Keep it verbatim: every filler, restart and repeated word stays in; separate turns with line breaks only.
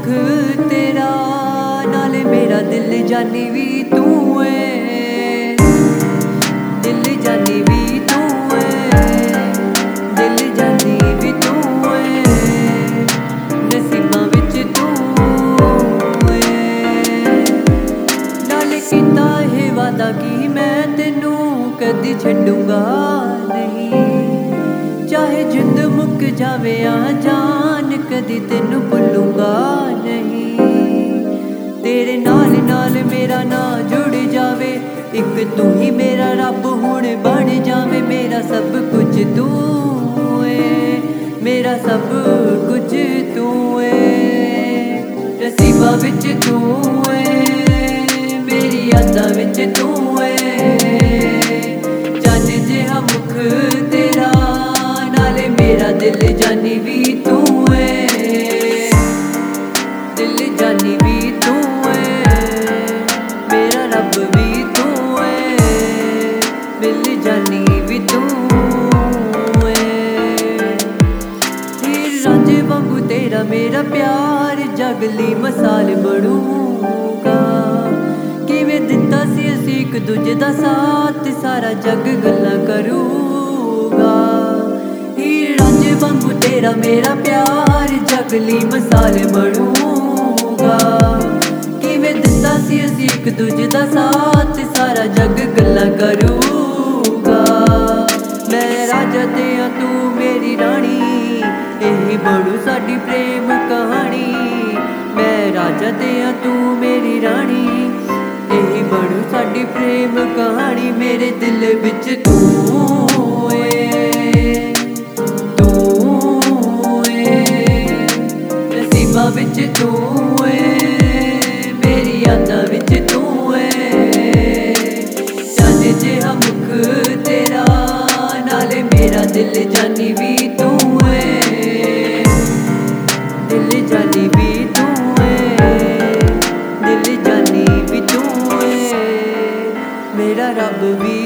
तेरा, नाले मेरा दिल जानी भी तू है, दिल जानी भी तू है, दिल जानी भी तू है, नसीबां विच तू है। नाले कीता है वादा कि मैं तेनू कदी छड्डूंगा नहीं, चाहे जिंद मुक जावे आ जान कदी तेनू भुल्लूंगा नहीं। तेरे नाल नाल मेरा ना जुड़ जावे, एक तू ही मेरा रब हुण बन जावे। मेरा सब कुछ तू है, मेरा सब कुछ तू है, नसीबां विच तू है, मेरी यादां विच तू है। चंद जिहा मुख तेरा, नाले मेरा दिल जानी भी तू है, दिल जानी भी तू है, मेरा रब भी तू है, दिल जानी भी तू है। हीर रांझे वांगू तेरा मेरा प्यार जगली मसाल बनूगा, किवें दिता सी असीं इक दूजे दा साथ, सारा जग गल्लां करूगा। हीर रांझे वांगू तेरा मेरा प्यार जगली मसाल बनूगा, किवें दिता सी असीं इक दूजे दा साथ, सारा जग गल्लां करूगा। मैं राजा ते आ तू मेरी रानी, यही बनू साडी प्रेम कहानी। मैं राजा ते आ तू मेरी रानी, यही बनू साडी प्रेम कहानी। मेरे दिल विच तू है, तू है, नसीबां विच तू है, मेरी यादां विच तू है। चंद जिहा मुख तेरा, नाले मेरा दिल जानी भी तू है, दिल जानी भी तू है, दिल जानी भी तू है, मेरा रब भी